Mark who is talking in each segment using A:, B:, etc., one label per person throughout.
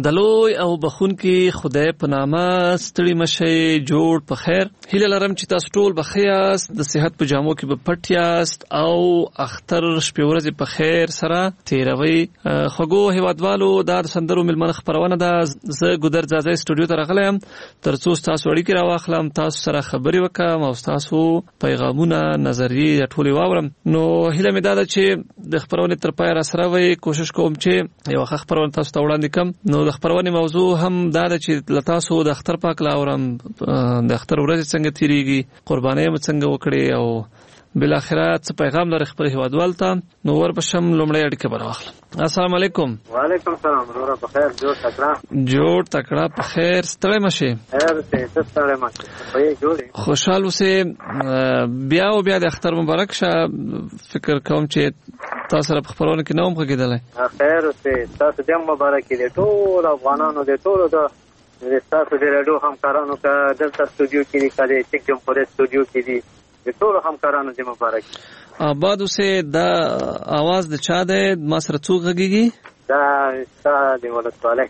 A: دلوی او بخونکي خدای په نامه ستړي مشي جوړ په خیر. هیله لرم چې تاسو ټول به ښه یاست، د صحت په جامو کې به پټ یاست او اختر شپې ورځې په خیر سره تیروي. خوږو هیوادوالو دا د سندرو ملمنه خبرونه ده. زه ګودر ځاځي سټوډیو ته راغلی یم ترڅو تاسو اړیکې راواخلم، تاسو سره خبرې وکم او تاسو پیغامونه نظریې ټولې واورم. نو هیله مې ده چې د خبرونه تر پای را سره وي. کوشش کوم چې یو ښه خبرونه تاسو ته وړاندې کړم. نو د خبرونه موضوع هم دا ده چې لتاسو د اختر پاک لاورم، د اختر ورځ څنګه تیریږي، قرباني هم څنګه وکړي او بل اخره څه پیغام لري خپل هیوادوال ته. نو ورپسم لومړی اړیکه براخلم. السلام علیکم.
B: وعلیکم السلام. ورور په خیر
A: جوړ تکړه په خیر ستړی مشه.
B: ستړی مشه. په جوړ
A: خوشاله اوسه. بیا او بیا د اختر مبارک شه. فکر کوم چې تاسو سره په خبرونه کې نوم غږیدل.
B: خیر اوسه. تاسو دې مبارک دې ټول افغانانو دې ټول د تاسو د رادیو همکارانو ته دلته سټوډیو کې کړي چې کوم پر سټوډیو کې دي د ټول همکارانو دې مبارک.
A: آباد اوسه. دا आवाज د چا ده؟ ما سره څوک غږیږي؟
B: دا د ولسوالۍ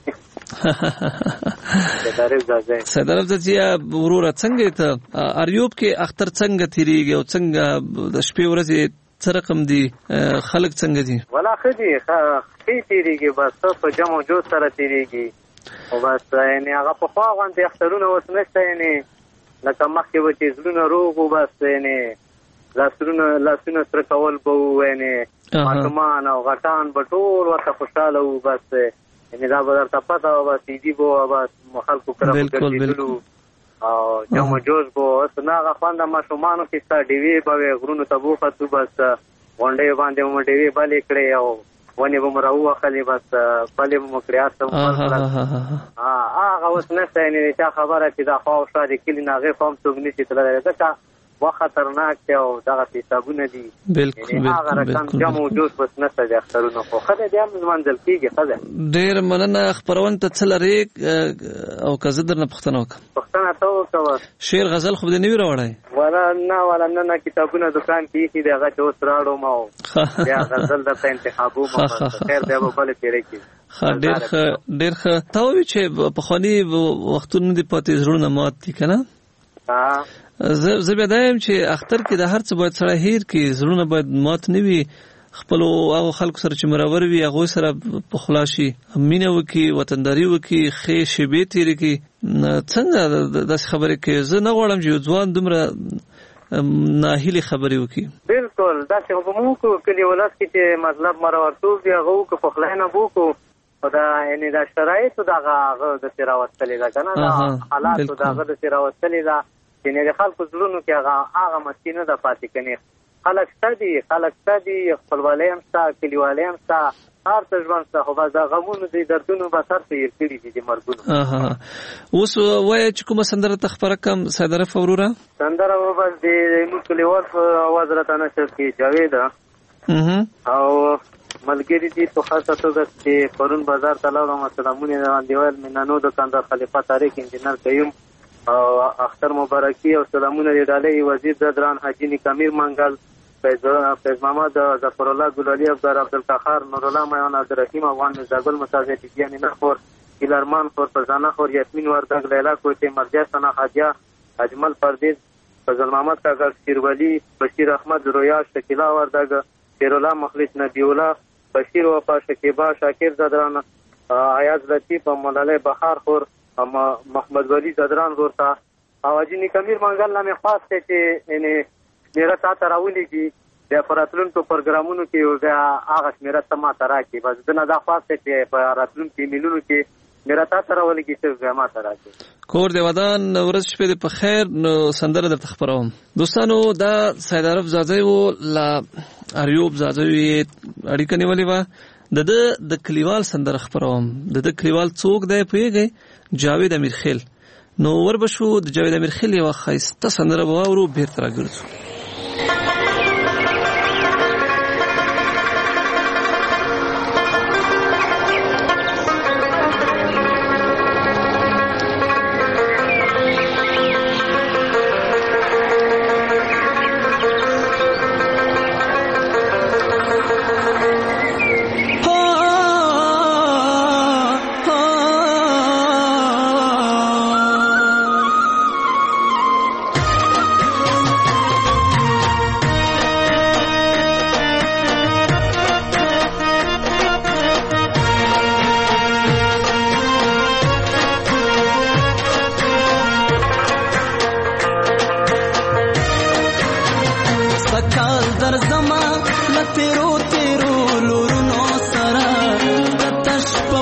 A: صدرف زیا ورور څنګه ته اریوب کې اختر څنګه تیریږي او څنګه د شپې ورځې څه رقم دي، خلک څنګه دي؟
B: ولا خدي تیریږي بس په جمع جو سره تیریږي او بس یعنی هغه په خوا غونډه اخترونه وسنشته، یعنی لکه مخکې و چې زړونه روغ و بس یعنی لاسونه سره کول به و، یعنی ماشومان او غټان به ټول ورته خوشحاله و. بس یعنی دا به درته پته و بس عیدي به و، بس خلکو کره به ګرځېدلو او جمع جوش به و. اوس نه هغه خوند ماشومانو کې ستا ډیوې به وې، غرونو ته به وختو، بس غونډۍ باندې به مو ډیوې بلې کړې او ونې به مو راووښلې، بس بلې به مو کړې. هغه اوس نشته، یعنې د چا خبره چې دا خوا او شا د کلي نه هغې خوا هم څوک نشي تللی، ځکه وخت خطرناک دی او دغسې حسابونه دي. هغه رقم جمع و جوش بس نشته د اخترونو، خو ښه دی بیا هم لمانځل کېږي. ښه دی.
A: ډېر مننه. خپرونې ته څه لرې او که زه درنه پوښتنه وکړم؟
B: پوښتنه ته وکړه.
A: شعر غزل خو دې نه وي راوړی؟
B: ولا نه کتابونه دکان کې ایښي دي، هغه چې اوس راوړم او بیا غزل درته انتخابوم. خیر دی به بلې پیرې کېږي.
A: ډېر ښه. تا وویل چې پخواني وختونه دې پاتې زړونه مات دي که نه؟ زه بیا دا یم چې اختر کې د هر څه باید سړی هیر کړي، زړونه باید مات نه وي، خپلو هغو خلکو سره چې مرور وي هغوی سره پخلا شي، مینه وکړي، وطنداري وکړي، ښې شېبې تېرې کړي. څنګه داسې خبرې کوي؟ زه نه غواړم چې یو ځوان دومره ناهیلې خبرې وکړي.
B: بلکل داسې خو به مو وکړو کلي ولس کې چې مطلب مرورتوب وي هغه وکړو، پخلاینه به وکړو، خو دا یعنې دا شرایطو دغه هغه داسې راوستلې ده که نه، دا حالاتو د هغه داسې راوستلې ده چې د خلکو زړونو کې هغه مستي نه ده پاتې کنې. خلک شته دي، خپلوالۍ هم شته، کلیوالۍ هم شته، هر څه ژوند شته، خو بس د غمونو د دردونو بس هر څه هېر کړي دي د مرګونو.
A: اوس وایه چې کومه سندره ته خپره کړم سیدرف وروره؟
B: سندره به بس د زموږ کلیوال په اواز راته نشر کې جاوید او ملګري دي په خاصه توګه چې پرون بازار ته لاړم، سلامونه باندې ویل مینانو دکاندار خلیفه طارق انجینر قیوم او اختر مبارکي او سلامونه د ډالۍ وزیر زدران حاجی نیکامیر منګل، فیض محمد ظفر الله ګلالي، ابدار عبدالقهار، نور الله میان، عبدالرحیم افغان، مزاګل مساجد دیانی نخور، ایلارمان خور، فرزانه خور، یاسمین وردګ، لیلا کوټه، مرجع ثنا حاجیا، اجمل پردیز، فضل محمد کاکړ، شیرولی، بشیر احمد رویا، شکیلا وردګ، شیر الله مخلص، نبی الله، بشیر وفا، شکیبا، شاکر زدران، عیاض لطیف، ملاله بهار خور، محمد ولی زدران ورته او حاجی نیکامیر منګل نامې خاص دی چې یعنې شمېره تا ته راولېږي، بیا په راتلونکو پروګرامونو کې بیا هغه شمېره ته ما ته راکړي. بس ده نه دا خاص دی چې په راتلونکو ایمیلونو کې شمېره تا ته راولېږي صرف بیا ما ته راکړي.
A: کور دی ودان، ورځ شپې دې په خیر. نو سندره درته خپروم. دوستانو دا سیدعرف زاځی و له اریوب زاځی یې اړیکه نیولې وه. د کلیوال سندره خپروم. د کلیوال څوک دی پوهېږئ؟ جاوید امیرخیل. نو وربشو د جاوید امیرخیل یوه ښایسته سندره به واورو، بیرته راګرځو.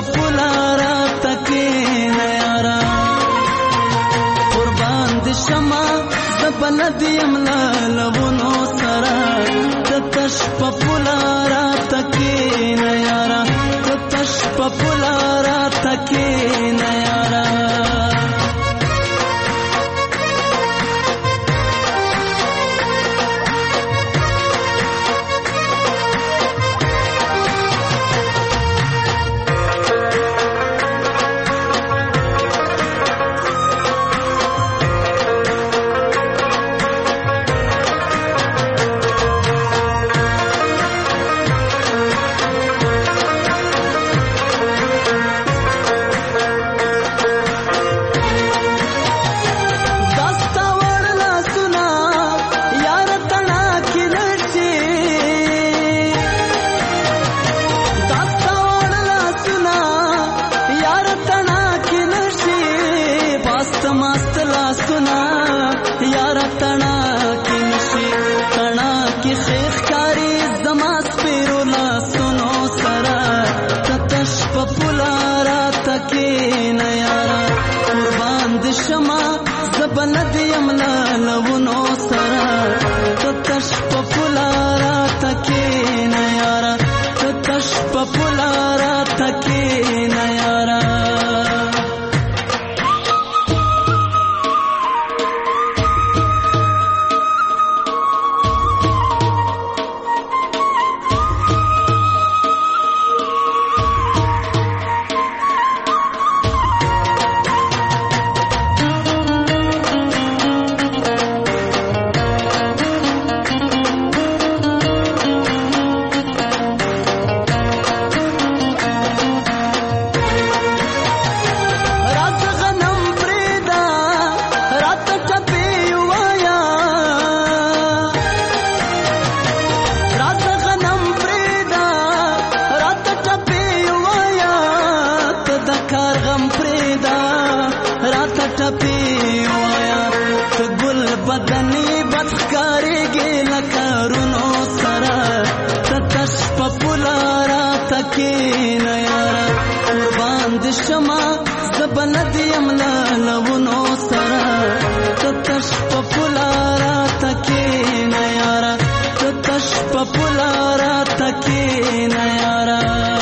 C: پپولارا تکینا یارا قربان د شما زبندیم لالونو سرا تتش پپولارا تکینا یارا تتش پپولارا تکینا یارا ندیم لالونو سرا تتش پپولارا تکینا یارا تتش پپولارا تکینا یارا تکینا یارا قربان د شما زبندیم لالونو سرا تتش پپولارا تکینا یارا تتش پپولارا تکینا یارا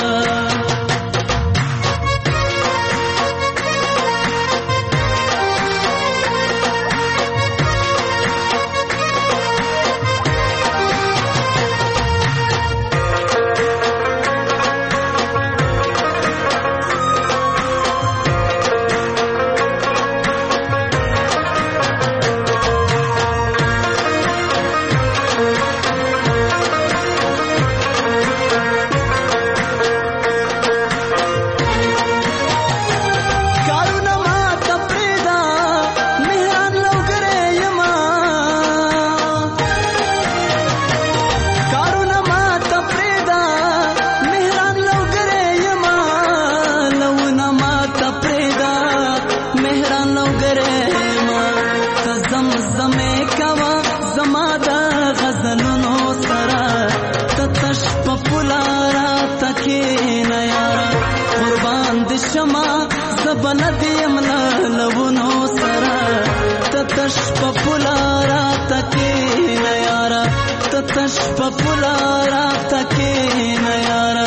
C: ندیم لالونو سرا تتش پپولارا تکینا یارا تتش پپولارا تکینا یارا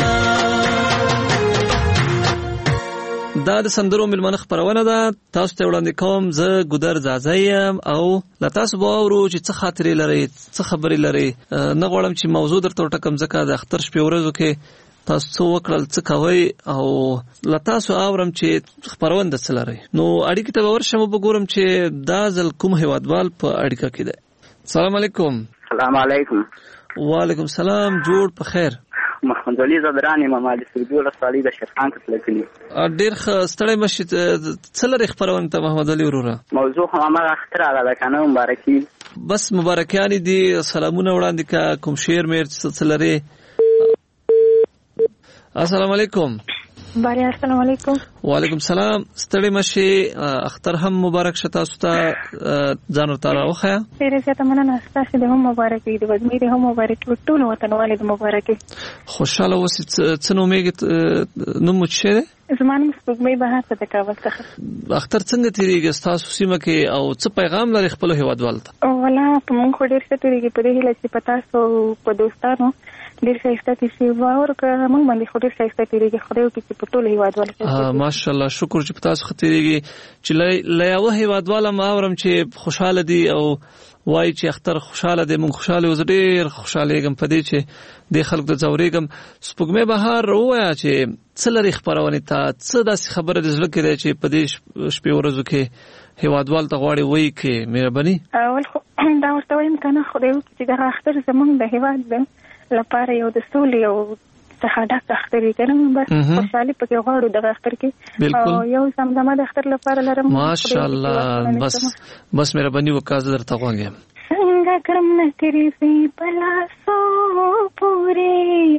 A: دا د سندرو ملمنه خبرونه ده. تاسو ته وړاندې کوم زه ګودر زازایم او لا تاسو به اورو چې څه خاطرې لري څه خبرې لري. نه غواړم چې موضوع درته وټکم ځکه د اختر شپې ورځو کې تاسو څه وکړل څه کوئ او له تاسو اورم چې خبرونه څه لري. نو اړیکې ته ورشم او وګورم چې دا ځل کوم هیوادوال په اړیکه کې دی. السلام علیکم.
D: السلام علیکم.
A: وعلیکم السلام. جوړ په خیر.
D: محمد علي زبراني مامالي سرګول صالح د شرقان کله کلی
A: ډېر ستړی مشي څه لري خبرونه ته محمد علي وروره.
D: موضوع هم هغه اختر هغه کنه مبارکي
A: بس مبارکیان دي سلامونه وړاندې کا کوم شعر مې څه لري. السلام علیکم.
E: باري السلام علیکم.
A: وعلیکم السلام. ستړي مشه اختر هم مبارک شتا ستا ځان ورته راوخه.
E: ډیره زیاته مننه تاسو ته هم مبارک وي د وزمیر هم مبارک ټول وطنوالو ته مبارک. خوشاله اوسې څنګه میګ نو مچشه زمانه سپوږمۍ بهار ته تکاوت څخه.
A: اختر څنګه تیریږي تاسو سیمه کې او څه پیغام لري خپل هیوادوال ته؟
E: ولا په مونږ خو ډیر څه تیریږي په دې هیله چې پتا سو په دوستانو ډیر ښایسته چې باور که مونږ باندې خو ډیر ښایسته تیریږي خدای وکړي چې په ټول هیوادوال کې.
A: ماشاءالله شکر چې پتا سو تیریږي چې له هیوادوال ما اورم چې خوشاله دي او وای چې اختر خوشاله دي مونږ خوشاله اوس ډیر خوشاله ګم په دې چې د خلکو د زوريګم سپوږمۍ بهار وایا چې څلری خبرونه تا څه داسې خبره د زړه کې دی چې په دې شپې ورځو کې هیوادوال ته غواړي وای کې مهرباني
E: اول خو دا ورته وایم کنه خدای وکړي چې دا اختر زمونږ د هیواد لپاره یو د سولې او څخه اختر کنه بس خوشالي پکې غواړو د اختر کې او یو سمدمه د اختر لپاره لرم.
A: ماشاءالله بس مهرباني وکړه درته غواړم.
E: څنګه کرم نکري سي پلاسو پوره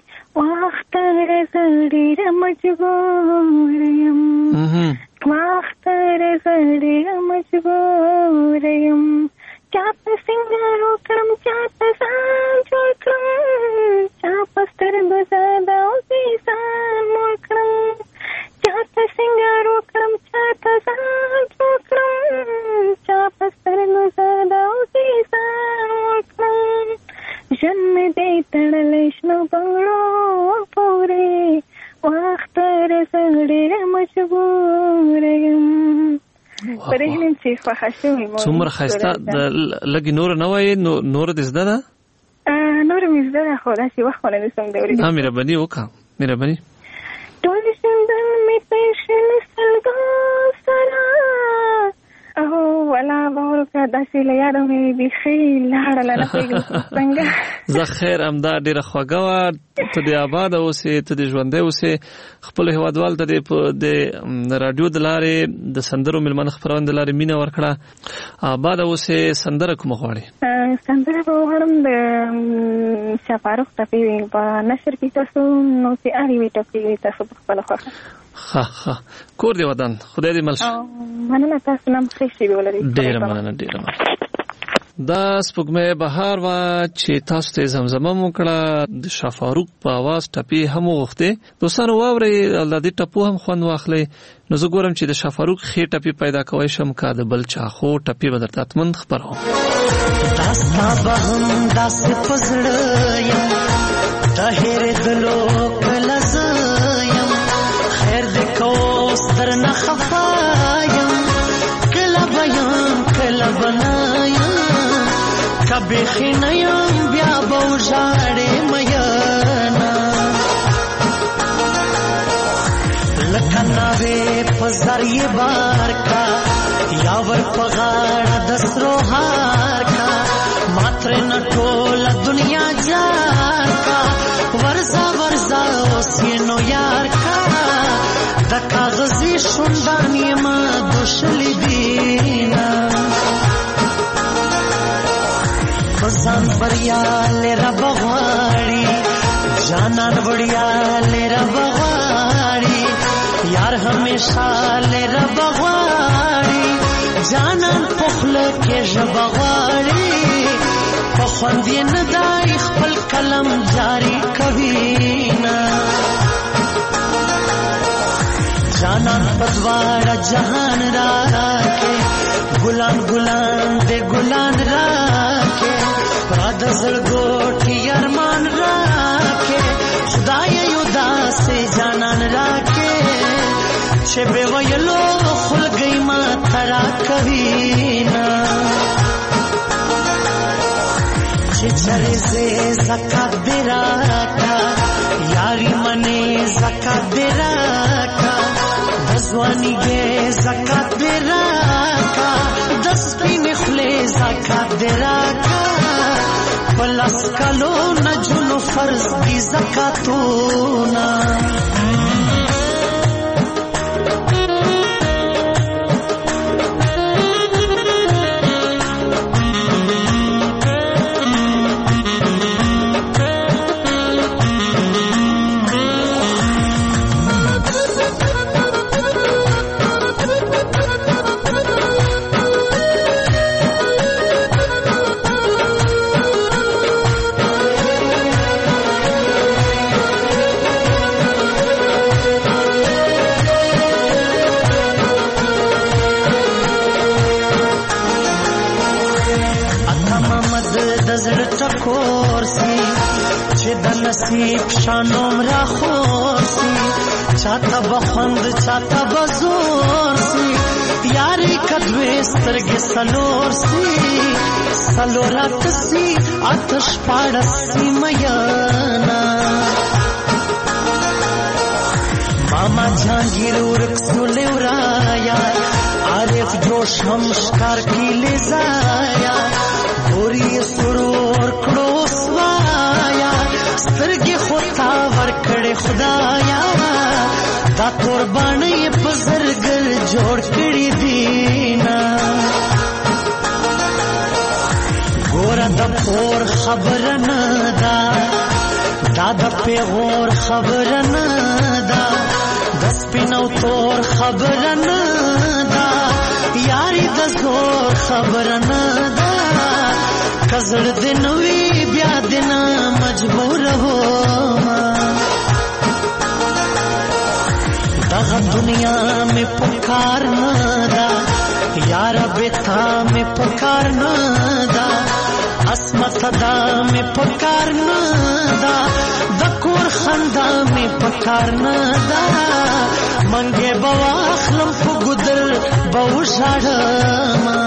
E: واختر زړی مجبورم واختر زړی مجبورم چاپ سنگارو کرم چاپ سان جوړ کړم چاپ سترګو زدا او سان مور کړم چاپ سنگارو کرم چاپ سان جوړ کړم چاپ سترګو زدا او سان مور کړم جنم دې تړلې شنو بنگړو پورې واختر زړی مجبورم. پرېږدم چې خوښه شوې مو
A: څومره ښایسته لږ نور نه وایې نور دې زده ده؟
E: نور مې زده ده خو داسې وخت ونه نشم د اورېدو.
A: مهرباني وکړه مهرباني.
E: ټول شیندل مې تېر شل سلګو سره او ولا باور وکړه داسې له یاده مې بیخي لاړله نه پوهېږم څنګه.
A: زه خیر همدا ډېره خوږه وه ته دې آباده اوسې ته دې ژوندی اوسې خپل هیوادوال ته دې د راډیو د لارې د سندرو مېلمانه خپرونې د لارې مینه ورکړه آباده اوسې. سندره کومه غواړې؟
E: سندره به وغواړم د شاه فاروق ټپې په نشر کې تاسو نو چې اړې وي ټپې تاسو په خپله خوښه.
A: ښه کور دې ودان خدای دې مل شي.
E: مننه تاسو نه ښې شېبې ولرئ.
A: ډېره مننه ډېره مننه. دا سپوږمۍ بهار وا چې تاسو ته زمزمه وکړه د شاه فاروق په आवाज ټپې هم وغوښته دوستانو واوري د دې ټپو هم خوند واخلي. نو زه ګورم چې د شاه فاروق خې ټپې پیدا کوي شم کا د بل چا خو ټپې بدرته اتمن خبرو
C: داستا به هم داس پزړ یم طاهر دلو کلزم خیر د کو ستر نه خفایم کله بیان کله بنایم کبه خنایم بیا بوجاړې میانا لکناوې پزړې بار کا یا ور پغاړ دسرو هار کا ماتر نټول دنیا جار کا ورزا اوسینو یار کا د کاغذی شوندانی ما دوشلی دینا بزان بریا لرا بغواړي جانان وړیا لرا بغواړي یار همیشه لرا بغواړي جانان پخله کې ژبغواړي په خوند یې نه دای خپل قلم جاری کوي نا جانان پدوار جهان راکه ګلان ګلان دې ګلان راکه پراد زړګوټي ارمان راکه خدای یو داسې جانان راکه چې به ویلو خلګي ما ترا کوي نا چې چرې زه زکات دې راکا یاري منه زکات دې راکا دزوانی ګه زکات دې راکا دسپینې خله زکات دې راکا پلاس کلو نجونو فرض دي زکاتونه زړه ټکور سي چې د نصیب شانوم را خور سي چاته بخوند چاته بزور سي یاري کدوې سترګې سلور سي سلورات سي آتش پاړسي میانا ماما جهانگیر ورکسولی ورایا عارف جوش هم شکار کی لیزایا گوری سرور کڑو سوایا سترگی خودتا ورکڑ خدایا دا قربانی بزرگر جوڑ کڑی دینا گورا دا پور خبر ندا دا دا پیغور خبر ندا دس پینو تور خبر ندا یاری دا زور خبر ندا کزر دنوی بیا دینا مجبور ہو دغا دنیا میں پکار ندا یار بیتا میں پکار ندا اسمت دا میں پکار ندا دکور خندا میں پکار ندا منگے بواخلم پو گدر بوشاڑما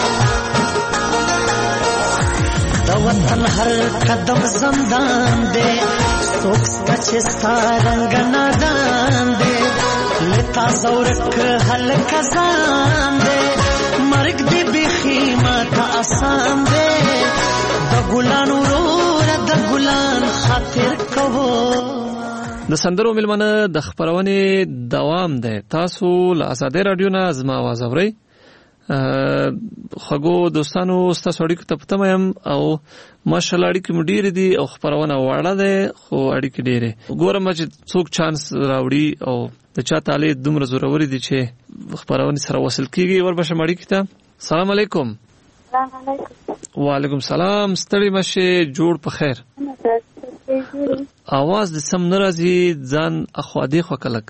C: دا وطن ہر قدم زندان دے سوکستا چستا رنگ نادان دے لتا زورک حل کزان دے مرگ دی بخیمہ تا آسان دے دا گلان ورور دا گلان خاطر کوو
A: د سندرو ملمنه د خبرونه دوام ده تاسو له آزادۍ رادیو نه زما आवाज اورئ خغو دوستانو تاسو اړیکو ته پته مې او ماشالله اړیکې مډیر دي او خبرونه واړه ده خو اړیکې ډیره ګورم چې څوک چانس راوړي او د چا تعالی دومره زوروري دي چې خبرونه سره وصل کیږي وربشه اړیکې ته سلام علیکم وعلیکم سلام ستړي مشه جوړ په خیر आवाज د سم ناراضي ځان اخوادي خو کلک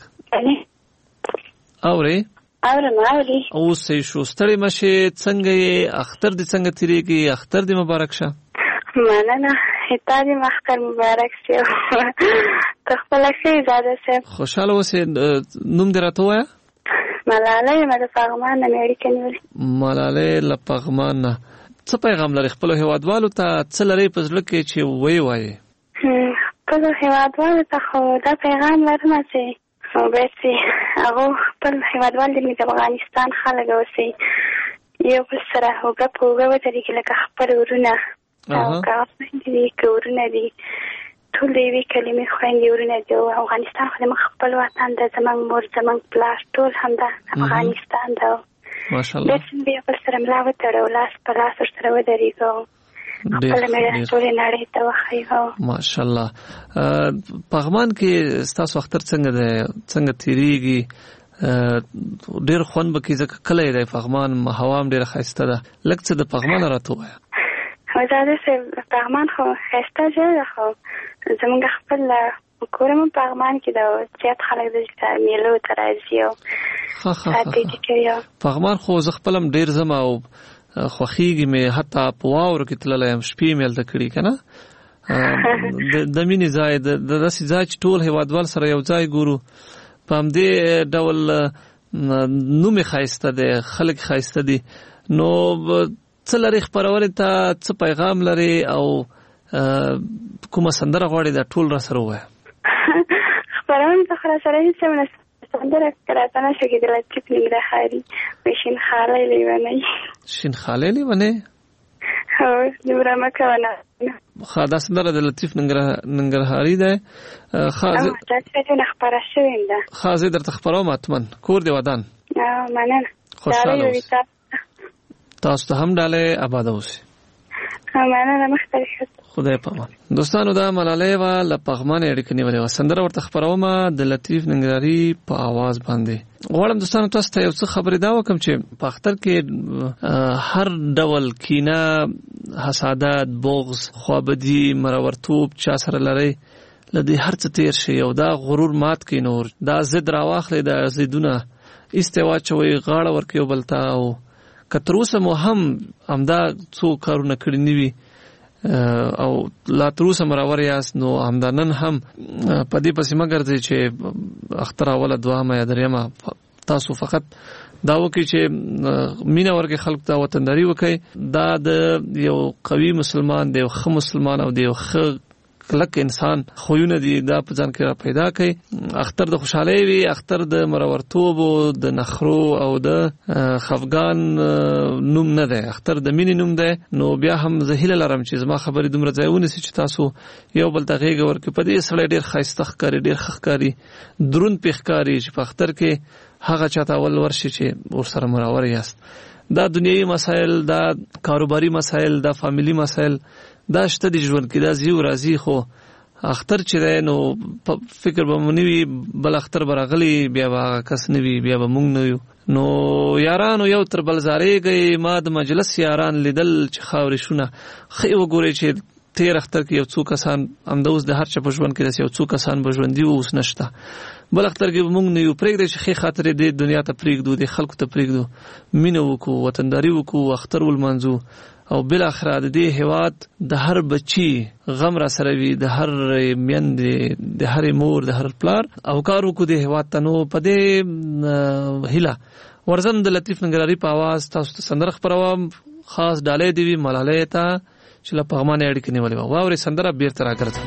A: اوري او سې شو ستړي مشه څنګه اختر دې څنګه تیریږي اختر دې مبارک شه
F: مننه هتا دې مختر مبارک شه تخپل شي زاده سه
A: خوشاله اوسې نوم دې راته وایا
F: ملاله مده پغمان نه اړیکې نیولې
A: ملاله لپغمان څه پیغام لري خپل هیوادوالو ته څه لري په ځل کې چې وایي
F: خپل هیوادوالو ته خو دا پیغام لرم چې وبسي هغه خپل هیوادوال دې د افغانستان خلک اوسي یو بل سره هوګه پوګه وتري کې لکه خپل ورونه او کافي دي کورونه دي ټول دې کلمې خويندې ورونه دي افغانستان خو د خپل وطن د زمنګ مور زمنګ پلاس ټول هم د افغانستان دا
A: ماشاءالله
F: دې په سره ملاوت تر ولاس پلاس سره ودرېږو خپل مې ټول نړۍ ته وخایو
A: ماشاءالله پغمان کې تاسو اختر څنګه تیریږي ډېر خون بکی ځکه کله یې پغمان هوا ډېر خسته ده لکه د پغمان راته وای
F: وزاده سه پغمان خو خسته ده خو زمونږ خپل کورم پغمان کې دا چې خلک د میلو ترازیو
A: پغمان خو ز خپلم ډېر زما او خوخیږي مې حتی په واور کې تللم شپې مې لته کړی کنه د مینې ځای د داسې ځای چې ټول هیوادوال سره یو ځای ګورو په همدې ډول نوم خایسته دی خلک خایسته دي نو څه لري خبرونه ته څه پیغام لري او کومه سندره غواړي دا ټول را سره وای
F: خبرونه ته سره هیڅ نه سندره کړه شو کې د لطیف ننګرهاري وشین خاله لیونه
A: شین خاله لیونه
F: هو نورا مکونه
A: خاصه سندره د لطیف ننګرهاري ده خاصه
F: تاسو نه خبره شوین ده
A: خاصه درته خبرو ماتمن کور دی ودان
F: مننه
A: خوشاله تاسو ته هم ډاله آباد اوسئ
F: مننه مختلفه
A: خدای پامان دوستانو دا ملاله وا لپغمان اړیکې نیولې و سندره ورته خبروم د لطیف ننګرهاري په आवाज باندې غواړم دوستانو تاسو ته یو څه خبرې دا وکم چې په اختر کې هر ډول کینه حسادت بغض خوابدي مرورتوب چا سره لري لدی هر څه تیر شي او دا غرور مات کې نور دا زد راواخلې دا زیدونه استوا چوي غاړه ورکیو بلتا او کتروسه مو همدا څو کارونه کړی نیوي او لا تروسه مراور یاست نو همدانن هم په دې پسې مګرځي چې اختر اوله دوامه یا دریمه تاسو فقط دا وکړي چې مینه ورکړي خلکو ته وطنداري وکړي دا د یو قوي مسلمان د یو ښه مسلمان او د یو ښه کلک انسان خوونه دي دا په ځان کې را پیدا کړي. اختر د خوشحالۍ وي، اختر د مرورتوب او د نخرو او د خفګان نوم نه دی، اختر د مینې نوم دی. نو بیا هم زه هیله لرم چې زما خبرې دومره ځای ونیسي چې تاسو یو بل ته غېږه ورکړي. په دې سړی ډېر ښایسته ښکاري، ډېر ښه ښکاري، دروند پې ښکاري چې په اختر کې هغه چاته اول ورشي چې ورسره مراور یاست. دا دنیوي مسایل، دا کاروباري مسایل، دا فامیلی مسایل دا شته د ژوند کې، دا زیو راځي. خو اختر چې دی نو فکر به مو نه وي بل اختر به راغلی بیا به هغه کس نه وي، بیا به موږ نه یو. نو یارانو یو تر بل زارېږئ، ما د مجلس یاران لیدل چې خاورې شونه ښې وګورئ چې تیر اختر کې یو څو کسان همدا اوس د هر چا په ژوند کې داسې یو څو کسان به ژوندي وو، اوس نشته. بل اختر کې به موږ نه یو. پرېږدئ چې ښې خاطرې دې دنیا ته پرېږدو، دې خلکو ته پرېږدو، مینه وکړو، وطنداري وکړو، اختر ولمانځو او بالاخره د دې هیواد د هر بچي غم را سره وي، د هر میندې، د هر مور، د هر پلار او کار وکړو د هیواد ته. نو په دې هیله ورځم د لطیف ننګرهاري په اواز تاسو ته سندره خپروم. خاص ډالۍ دی وي ملالۍ ته چې له پغمانه اړیکې نیولې وه. واورئ سندره بیرته راګرځم.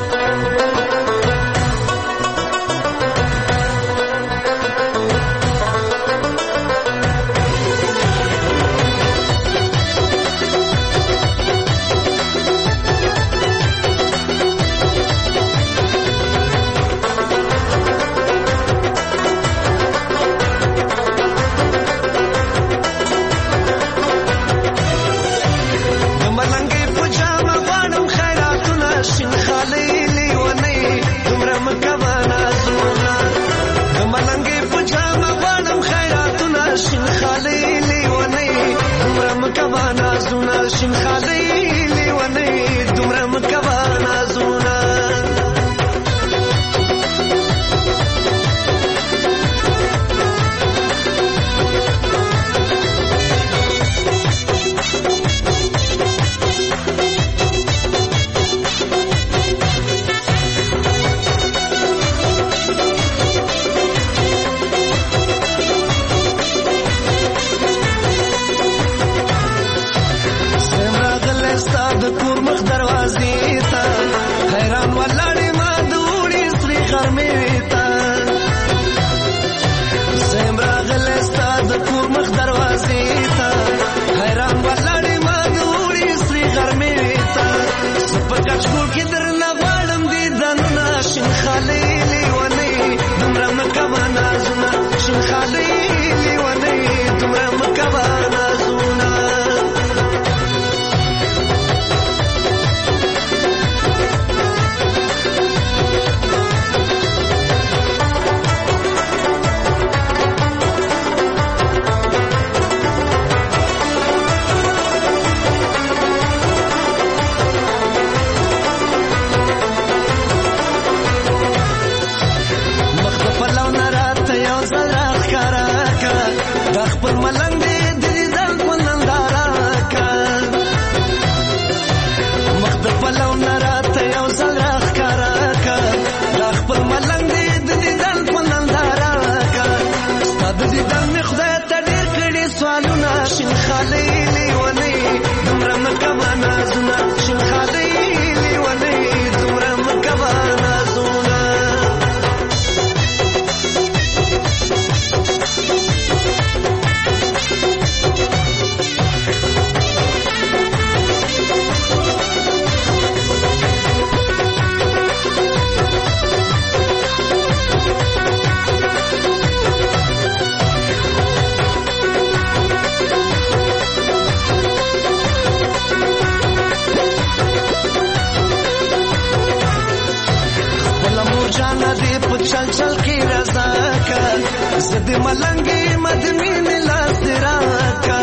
C: زد ملنګي مدمي ملاس راکا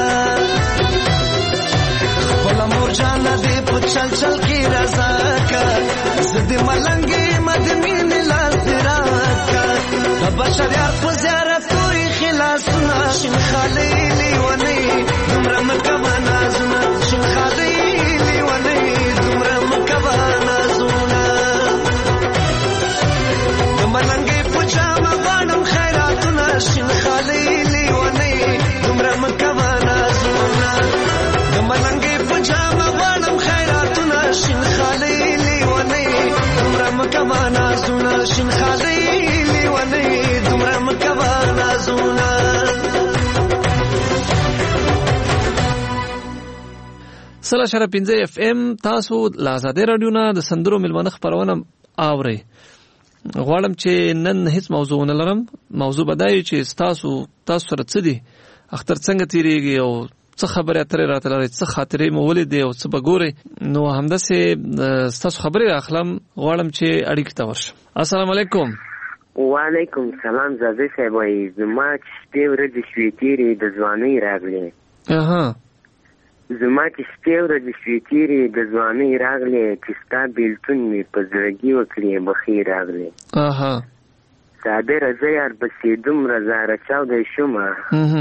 C: خپل مور جان دې پچل چل کی رضا کا زد ملنګي مدمي ملاس راکا د بشر یار په زیارت کوي خلاصنا شین خلیلی ونی دمر مکه نازنا شین خلیلی ونی
A: 100.5 FM تاسو له آزادۍ رادیو نه د سندرو ملمنه خپرونه اورئ. غواړم چې نن هیڅ موضوع نه لرم. موضوع بدایي چې تاسو سره څه دي، اختر څنګه تیریږي او څه خبرې اترې راته لرئ، څه خاطرې مو ولیدې او څه به ګورئ. نو همداسې ستاسو خبرې اخلم. غواړم چې اړیکې ته ورشم. السلام علیکم.
G: وعلیکم سلام. زاده صاحب وایي زما چې شپې ورځې شوې تېرې د ځوانۍ راغلې. زما چې شپې ورځې شوې تېرې د ځوانۍ راغلې، چې ستا بېلتون مې په زړګي وکړې بخې راغلې. صابره زه یار پسې دومره زاره چاودی شومه،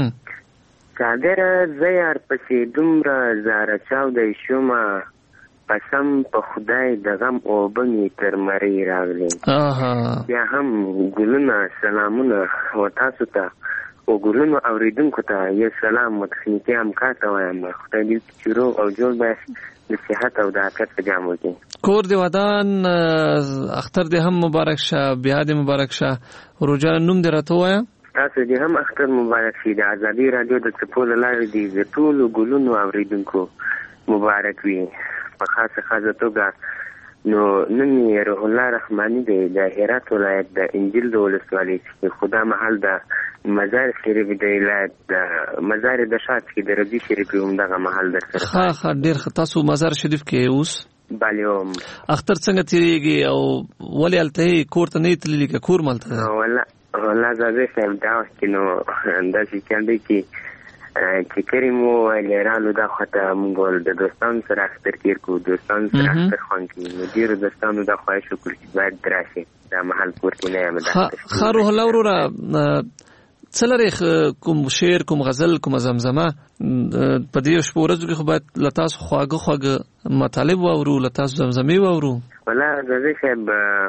G: صابره زه یار پسې دومره زاره چاودی شومه، قسم په خدای د غم اوبه مې تر مرۍ راغلې. بیا هم ګلونه سلامونه و تاسو ته او ګلونو اوریدونکو ته یو سلام و تخنیکي همکار ته وایم. خدای دې چې روغ او جوړ باید د صحت او د عافیت په جام وکړي.
A: کور دې ودان، اختر دې هم مبارک شه، بیا دې مبارک شه. روجا نوم دې راته ووایه.
G: تاسو دې هم اختر مبارک شي. د ازادي راډیو د څپو له لارې دې د ټولو ګلونو اوریدونکو مبارک وي په خاصه توګه. نو نن یې روح الله رحماني دی د هرات ولایت د انجیل د ولسوالۍ چې خدا محل د مزار شریف د ولایت د مزار د شات کې د رضی شریف همدغه محل در سره.
A: ښه ډېر ښه. تاسو مزار شریف کې اوس؟
G: بله.
A: اختر څنګه تېرېږي او ولې هلته یې کور ته نه یې تللي که کور مالته ده؟
G: والله زاده صاحب دا وخت کې نو داسې چل دی چې کریم وویل رالو دا خواته مونږ د دوستانو سره اختر تېر کړو، دوستانو سره اختر خوند کړي. نو ډېرو دوستانو دا خواهش وکړو چې باید راشي، دا محل کور کې نه یم.
A: ښه روح الله وروره، څه لرې کوم شعر، کوم غزل، کومه زمزمه؟ په دې شپو ورځو کې خو باید له تاسو خواږه مطالب واورو، له تاسو زمزمې واورو.
G: والله زاده صاحب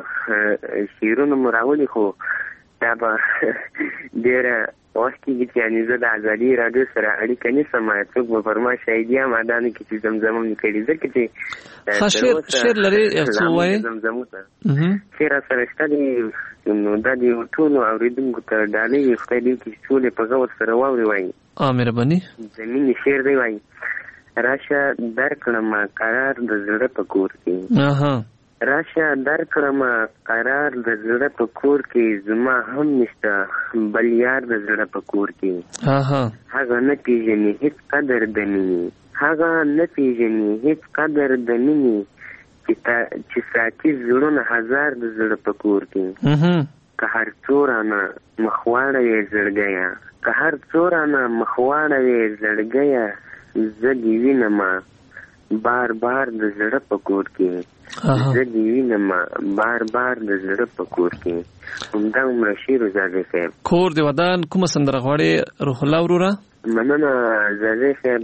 G: شعرونه مو راولي، خو دا به ډېره وخت کېږي چې یعنې زه د ازادي راډیو سره اړیکه نیسم. څوک به پر ما شاهدي هم ادانو کې چې زمزمه مې کړي، ځکه چې
A: شعر لرې څه ووایې؟
G: زمزمو ته شعر سره شته دی. نو دا د ټولو اورېدونکو ته ډالۍ وي. خدای دې وکړي چې ټول یې په غور سره واوري. وایي
A: مهرباني.
G: د مینې شعر دی. وایي راشه درکړمه قرار د زړه په کور کې، راشه درکړمه قرار د زړه په کور کې، زما هم نشته بل یار د زړه په کور کې. هغه نه پیژني هیڅ قدر د مینې، هغه نه پیژني هیڅ قدر د مینې، چې ساتي زړونه هزار د زړه په کور کې. که هر څو رانه مخواړه یې زړګیه، که هر څو رانه مخواړه یې زړګیه، زه دې وینمه بار بار د زړه په کور کې، زه دې وینمه بار بار د زړه په کور کې. همدا عمره شعر زاده صاحب.
A: کور دې ودان کومه سندره غواړې روح الله وروره؟
G: مننه زاده صاحب.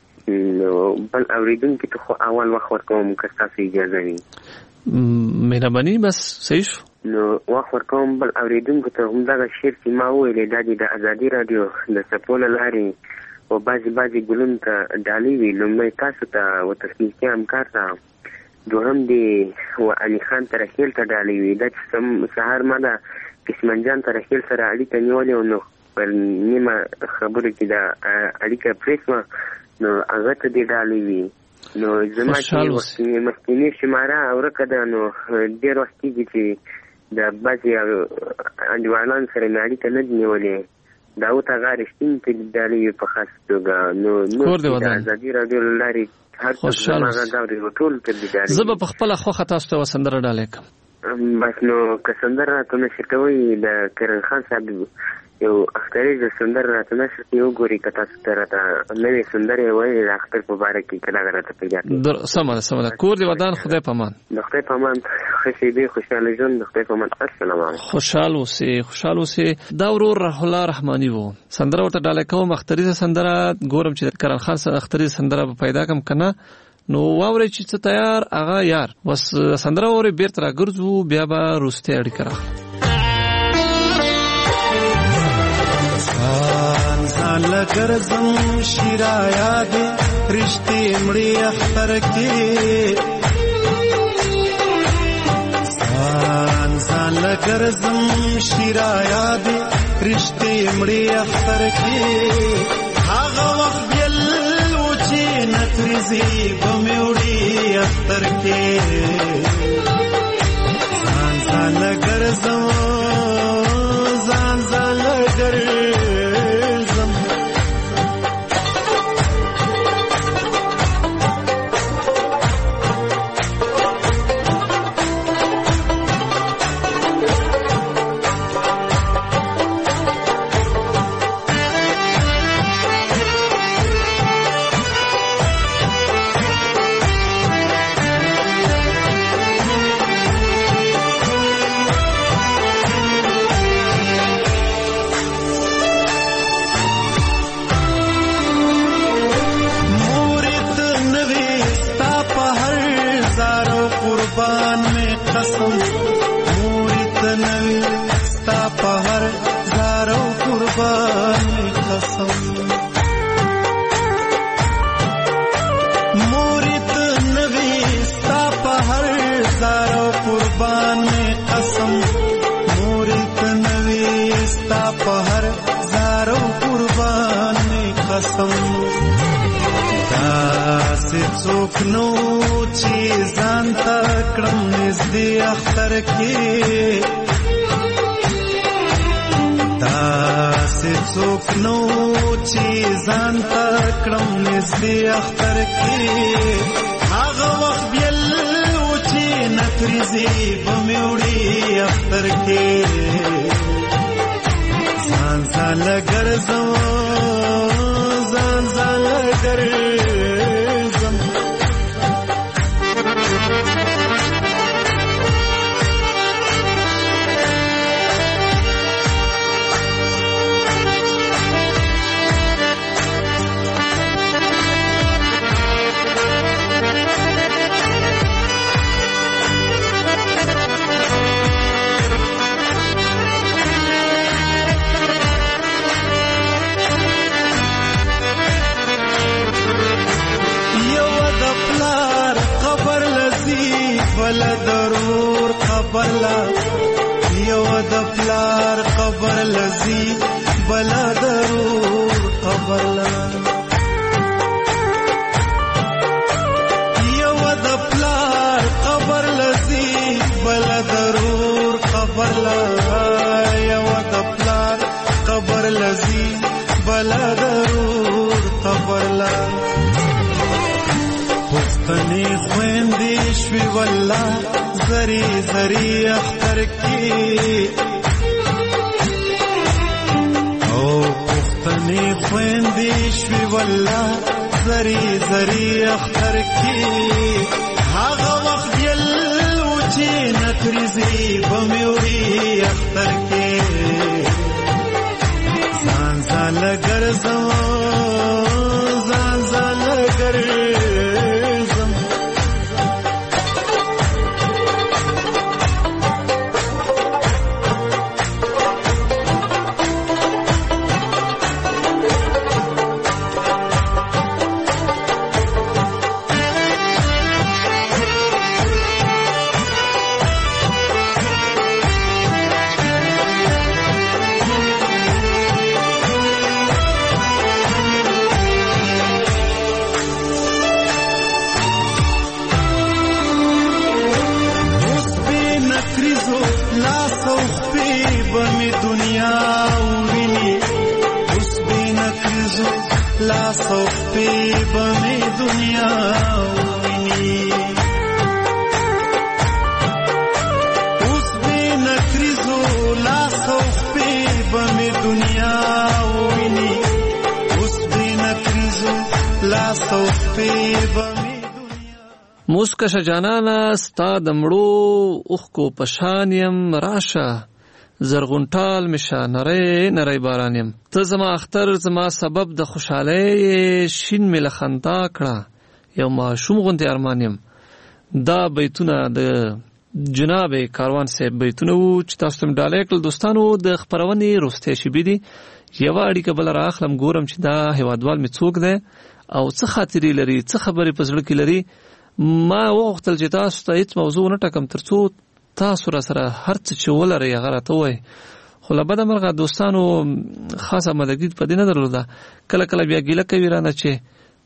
G: بل اوریدونکي ته خو اول وخت ورکوم که ستاسو اجازه وي.
A: مهرباني. بس صحیح شو.
G: نو وخت ورکوم بل اوریدونکو ته همدغه شعر چې ما وویلې دا د ازادي راډیو د څپو له لارې او بعضې ګلونو ته ډالۍ وي. لومړی تاسو ته و تخنیکي همکار ته، دوهم دې و علي خان ترخیل ته ډالۍ وي. دا چې سهار ما د کسمن جان ترخیل سره اړیکه نیولې نو پر نیمه خبرو کې دا اړیکه پرېښوه، نو هغه ته دې ډالۍ وي. نو زما چې مخکینی شماره ورکه ده، نو ډېر وخت کېږي چې د بعضې انډیوالانو سره مې اړیکه نه دي نیولې. داود هغه رښتینې ته ډالۍ وي په خاص توګه. نو د ازادي راډیو له لارې هر څه هغه داوري ټول ته دي ډالۍ.
A: زه به په خپله خوښه تاسو ته یوه سندره ډالۍ کړم.
G: بس نو که سندره راته نشر کوئ د کرن خان صاحب یو اختریزه سندره راته نشر کوي، وګورئ که تاسو ته راته نوې سندرې ویلې د اختر په باره کې که دغه راته پیدا کړي.
A: سمه ده. کور دې ودان. خدای په امان.
G: د خدای په امان. ښه شېبې خوشحاله ژوند. د خدای په امان. السلام علیکم.
A: خوشحال اوسې. دا ورور روح الله رحماني وو. سندره ورته ډالۍ کوم، اختریزه سندره. ګورم چې کرن خان سره اختریزه سندره به پیدا کړم که نه. نو واورئ چې څه تیار هغه یار. بس سندره واورئ، بیرته راګرځو، بیا به وروستۍ اړیکه راخلو.
C: ځان لګرځم شیرایا دې رښتې مړې اختر کې، ځان لګرځم شیرایا دې رښتې مړې اختر کې. هغه وخت بیل و چې نتریزی بمیوڑی اختر کے زان زان گرزم زان زان گرزم نو چې ځان ته کړم نږدې اختر کې داسې څوک نو چې ځان ته کړم نږدې اختر کې هغه وخت بیل و چې نتریزې بمې وړي اختر کې ځان ځان ګرځم ځان ځان ګرځم بلا ضرور خبر لا یو د پلار خبر لذي بلا ضرور خبر لا یو د پلار خبر لذي بلا ضرور خبر لا یو د پلار خبر لذي بلا ضرور خبر لا پښتني خويندې شوي والله زري زري اختر کې او پښتني خويندې شوي والله زري زري اختر کې هغه وخت یل و چې نتریزي بمې وړي اختر کې ځان ځان ګرځم ځان ځان ګرځم
A: موسکش جانانا ستا دمړو اوخ کو پشانیم راشه زرغونټال مشه نری نری بارانیم ته زما اختر زما سبب د خوشحالی شین مل خندا کړه یو معشوم غوندې ارمانیم دا بیتونه د جناب کاروان صاحب بیتونه وو چې تاسو ته ډالۍ کړل دوستانو د خپرونې وروستۍ شېبې دي یوه اړیکه بله رااخلم ګورم چې دا هیوادوال مې څوک دی او څه خاطرې لري څه خبرې په زړه کې لري ما وغوښتل چې تاسو ته هېڅ موضوع نه ټاکم تر څو تاسو را سره هر څه چې ولرئ هغه راته ووایئ خو له بده مرغه دوستانو خاصه مدګي په دې نه درلوده کله کله بیا ګیله کوي رانه چې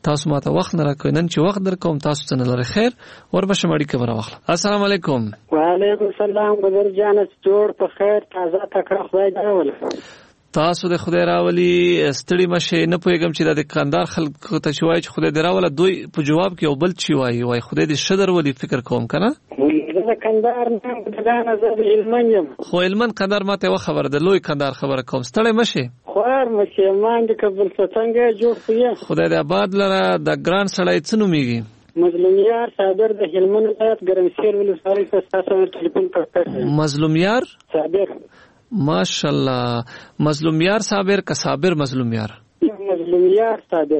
A: تاسو ماته وخت نه راکوي نن چې وخت درکوم تاسو څنګه لري خیر وربشم اړیکه وراوخله السلام علیکم
H: وعلیکم السلام بدر جان جوړ په خیر تازه تکړه خدای دراول
A: تاسو د خدای راولي ستړي مشه نه پوهیږم چې د کاندار خلک ته شوای چې خدای دراول دوی په جواب کې او بل چی وای خدای دې شدر ولي فکر کوم کنه
H: د کاندار نه بدلانه زه علمن یم
A: خو علمن کاندار ماته و خبر ده لوی کاندار خبره کوم ستړي مشه
H: خوار مشه مان د قبل څنګه جوړ کړی
A: خدای دې آباد لره د ګران سړی څنو میږي
H: مظلومیار صابر د هلمند ولایت ګرمسیر ولسوالۍ څخه تاسو ټلیفون کړی
A: مظلومیار
H: صابر
A: ماشاءالله مظلومیار صابر کا صابر مظلومیار
H: صابر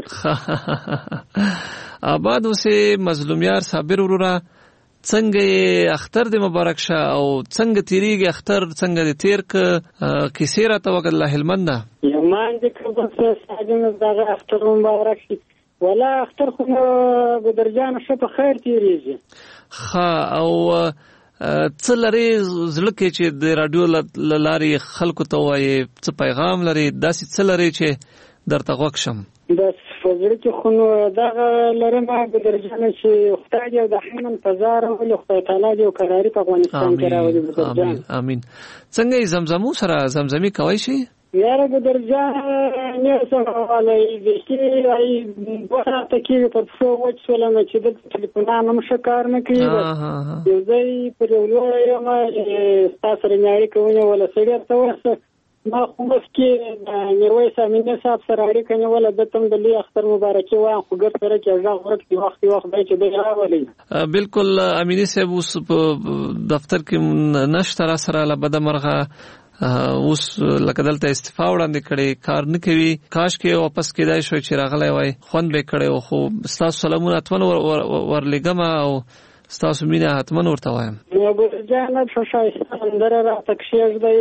A: آباد وسه مظلومیار صابر ورورا څنګه اختر د مبارک شه او څنګه تیریږي اختر څنګه د تیر ک کیسه را توګه الله هلمند
H: یمان د کوم څه ساجن دغه اختر مبارک شي ولا اختر خو بدرجان شه په خیر تیریږي
A: او څلری زړه کې چې د رادیو لاري خلکو ته وایي څه پیغام لري داسې څلری چې درته غوښم
H: بس فزړه کې خو دا لرم بدرجان چې خدای دې د حنن فزار او خدای تعالی دې قراری په افغانستان کې راوړي بدرجان
A: امين څنګه زمزمو سره زمزمي کوي شي
H: یاره بدرجان نه سمواله دې چې ای وخت کې په څو وڅ ولنه چې د ټلیفون نام شکار نه کوي یو ځای پر یو یم تاسو رنګاري کوي ولا سړی ته ورسه ما خو مسکه میرویس امینه صاحب سره اړیکه نیوله د تم د لوی اختر مبارکي وان خو ګر سره کې ځا ورته وخت به چې دی راولي
A: بالکل امینه صاحب اوس دفتر کې نشته را سره لبد مرغه اوس لکه دلته استعفا وړاندې کړي کار نه کوي کاش کې واپس کېدای شو چې راغلی وای خوند به کړي خو تاسو سلامونه اتمن ورلګم او تاسو مینه اتمن ورته وایم
H: نو جانه شایسته اندر را تکشیز دی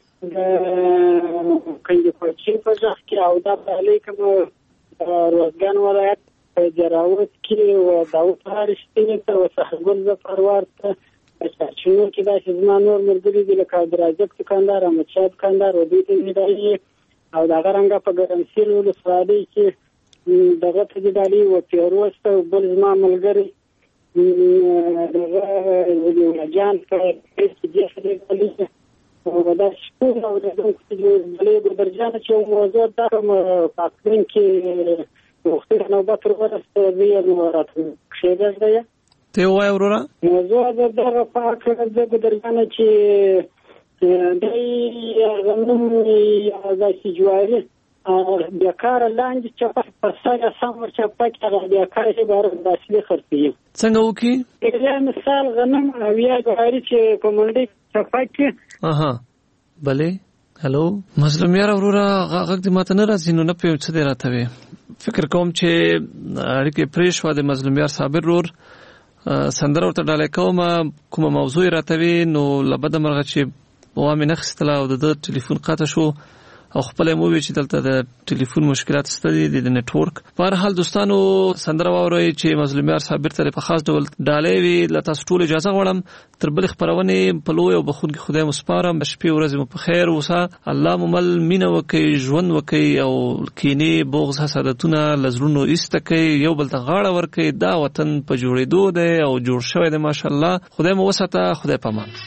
H: کله چې په ځخ کې او د علیکم روزګان ولایت جراوت کې او داوود هرشتي ته وسحګل زفروار ته چې نو کې دا چې زما نور مرګري دي لکه درajat دکاندار احمد شاه دکاندار او دې ته او دا غرانګه په ګرمسیر ولسوالۍ کې دغه ته دالي او پیروست بل زما ملګری دغه جان په دې کې دې او دا شپه او د دې بدرجان چې موضوع دا پاکستان کې وخت نوبت ورسته دی نو راته ښه دی
A: ته وای ورورا
H: موضوع دا پاکستان د بدرجان چې دای غنم یا د جواري بیکار لاندې چې په ساده سمور چې پکې بیکار چې بار د اصلي خرڅي
A: څنګه وکي
H: دا مثال غنم او یا جواري چې په منډي چې پکې
A: بله هلو مظلومیار اورورا غږ دې ماته نه راځي نو نه پېم څه دی راته وي فکر کوم چې اړیکې پرې شوه د مظلومیار صابر رور سندره ورته ډالۍ کوم کومه موضوع راته وي نو له بده مرغه چې وامې نه اخیستله او د ټلیفون قطع شو او خپل مو وی چې دلته د ټلیفون مشکلات ستدي د نتورک په هر حال دوستانو سندره واوري چې مظلومیار صابر ته په خاص ډول ډالۍ وی لته ټول اجازه غواړم تر بل خبرونه په لوی او بخون کې خدای مسپارم شپې ورځې مو په خیر اوسه الله ممل مینه وکي ژوند وکي او کینه بغض حسادتونه لزرونو ایستکي یو بل ته غاړه ورکي دا وطن په جوړېدو دی او جوړ شوی دی ماشاءالله خدای مو وساته خدای پامان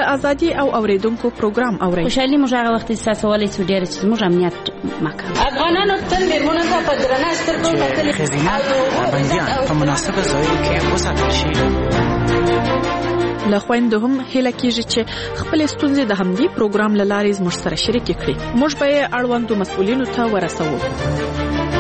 I: ازادي او اوریدونکو پروګرام اورئ.
J: خوشحالي موږ هغه وخت احساسولای چې ډېر چې موږ امنیت مکه
K: افغانانو تل میرمنو ته په درنه سترګو کتل
L: چې بندیان په مناسبه ځایونو کې وساتل شي.
I: له خویندو هم هیله کیږي چې خپل ستونزې د همدې پروګرام له لارې زموږ سره شریکې کړي. موږ به یې اړوندو مسؤلینو ته ورسوو.